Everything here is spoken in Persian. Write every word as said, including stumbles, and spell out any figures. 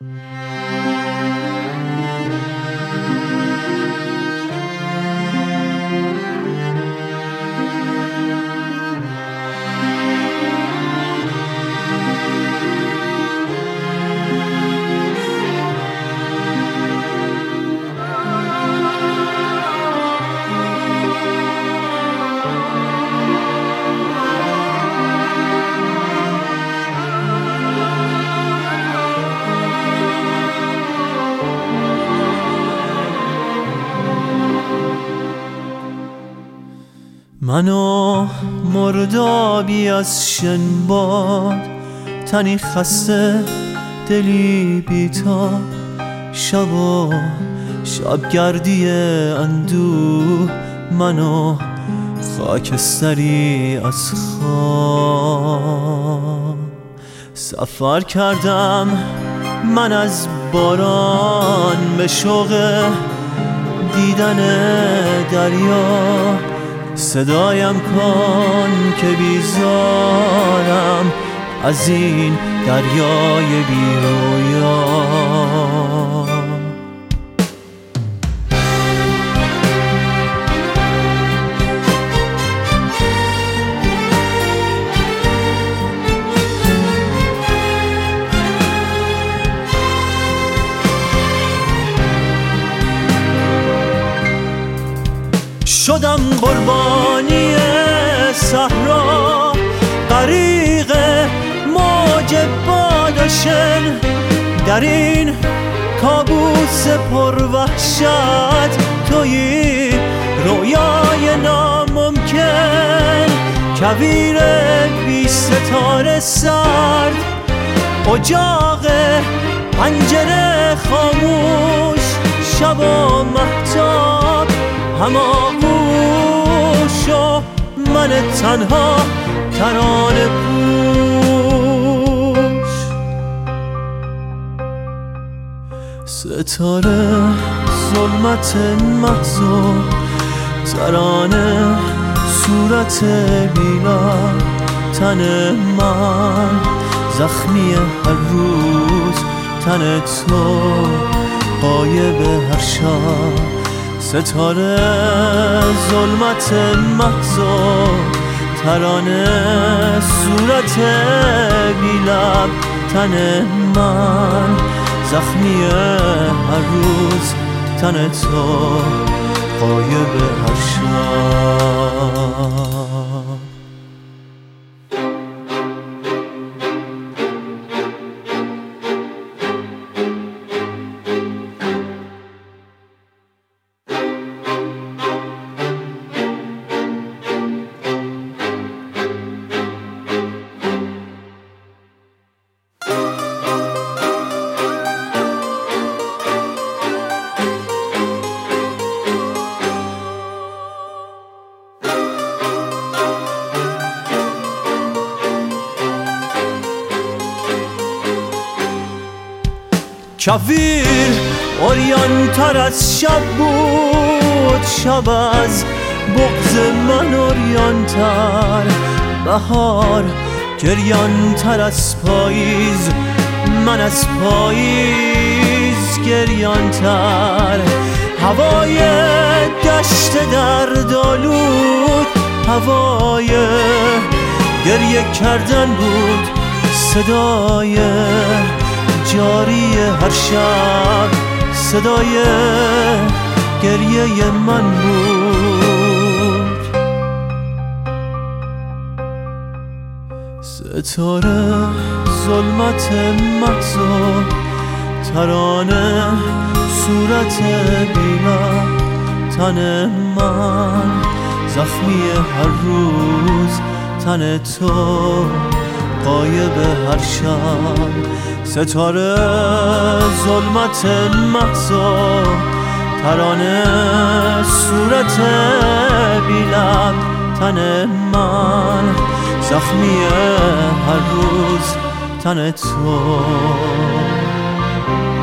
منو مردابی از شنباد، تنی خسته دلی بیتاب، شب و شبگردی اندوه، منو خاکستری از خواب. سفر کردم من از باران به شوق دیدن دریا، صدایم کن که بیزارم از این دریای بیرویا. شدم قربانی صحرا، غریق موج بادشن، در این کابوس پر وحشت تویی رویای ناممکن. کویر بی ستاره سرد، اجاق پنجره خاموش، شب و مهتاب هماغوش و من تنها ترانه پوش. ستاره ظلمت محض و ترانه صورت بیلا، تن من زخمی هر روز، تن تو غایب هر شب. ستاره ظلمت محض و ترانه صورت بی‌لب، تن من زخمی هر روز، تن تو غایب هر شب. کویر اوریان تر از شب بود، شب از بغض من اوریان تر، بهار گریان تر از پاییز، من از پاییز گریان تر. هوای دشت دردآلود، هوای گریه کردن بود، صدای جاری هر شب، صدای گریه من بود. ستاره ظلمت محض و ترانه صورت بینا، تن من زخمی هر روز، تن تو غایب هر شب. ستاره ظلمت محض و ترانه صورت بی‌لب، تن من زخمی هر روز، تن تو